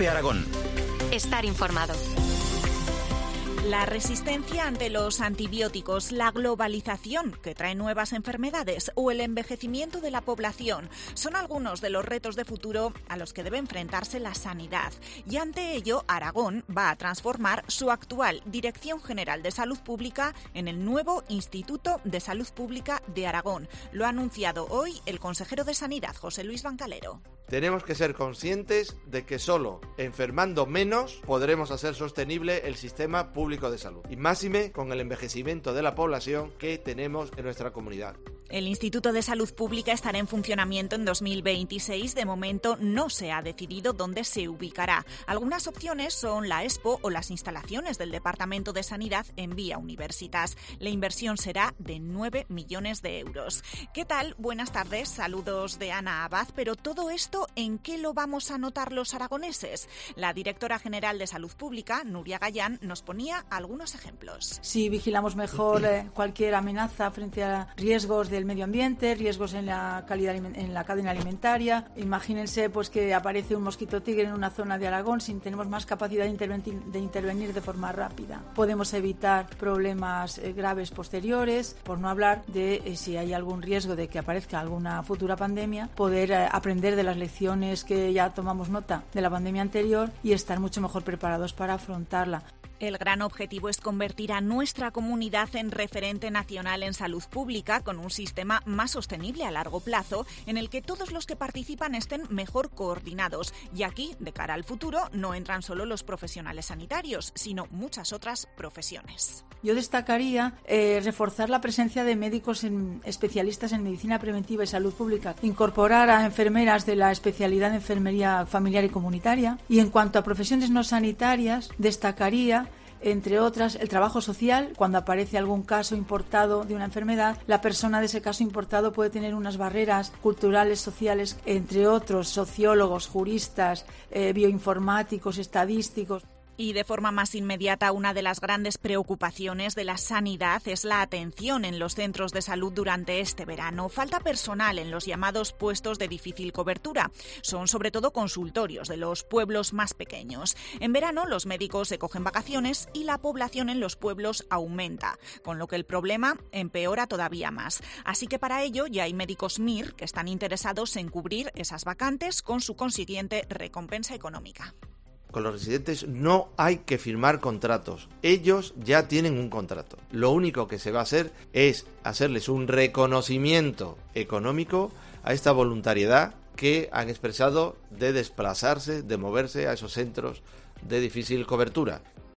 Cope Aragón. Estar informado. La resistencia ante los antibióticos, la globalización que trae nuevas enfermedades o el envejecimiento de la población son algunos de los retos de futuro a los que debe enfrentarse la sanidad. Y ante ello, Aragón va a transformar su actual Dirección General de Salud Pública en el nuevo Instituto de Salud Pública de Aragón. Lo ha anunciado hoy el consejero de Sanidad, José Luis Bancalero. Tenemos que ser conscientes de que solo enfermando menos podremos hacer sostenible el sistema público de salud. Y máxime con el envejecimiento de la población que tenemos en nuestra comunidad. El Instituto de Salud Pública estará en funcionamiento en 2026. De momento no se ha decidido dónde se ubicará. Algunas opciones son la Expo o las instalaciones del Departamento de Sanidad en Vía Universitas. La inversión será de 9 millones de euros. ¿Qué tal? Buenas tardes. Saludos de Ana Abad. Pero todo esto, ¿en qué lo vamos a notar los aragoneses? La directora general de Salud Pública, Nuria Gallán, nos ponía algunos ejemplos. Si vigilamos mejor cualquier amenaza frente a riesgos del medio ambiente, riesgos en la calidad en la cadena alimentaria. Imagínense pues que aparece un mosquito tigre en una zona de Aragón, si tenemos más capacidad de intervenir de forma rápida. Podemos evitar problemas graves posteriores, por no hablar de si hay algún riesgo de que aparezca alguna futura pandemia, poder aprender de las lecciones que ya tomamos nota de la pandemia anterior y estar mucho mejor preparados para afrontarla. El gran objetivo es convertir a nuestra comunidad en referente nacional en salud pública con un sistema más sostenible a largo plazo en el que todos los que participan estén mejor coordinados. Y aquí, de cara al futuro, no entran solo los profesionales sanitarios, sino muchas otras profesiones. Yo destacaría reforzar la presencia de médicos especialistas en medicina preventiva y salud pública, incorporar a enfermeras de la especialidad de enfermería familiar y comunitaria. Y en cuanto a profesiones no sanitarias, destacaría, entre otras, el trabajo social. Cuando aparece algún caso importado de una enfermedad, la persona de ese caso importado puede tener unas barreras culturales, sociales, entre otros, sociólogos, juristas, bioinformáticos, estadísticos. Y de forma más inmediata, una de las grandes preocupaciones de la sanidad es la atención en los centros de salud durante este verano. Falta personal en los llamados puestos de difícil cobertura. Son sobre todo consultorios de los pueblos más pequeños. En verano los médicos se cogen vacaciones y la población en los pueblos aumenta, con lo que el problema empeora todavía más. Así que para ello ya hay médicos MIR que están interesados en cubrir esas vacantes con su consiguiente recompensa económica. Con los residentes no hay que firmar contratos. Ellos ya tienen un contrato. Lo único que se va a hacer es hacerles un reconocimiento económico a esta voluntariedad que han expresado de desplazarse, de moverse a esos centros de difícil cobertura.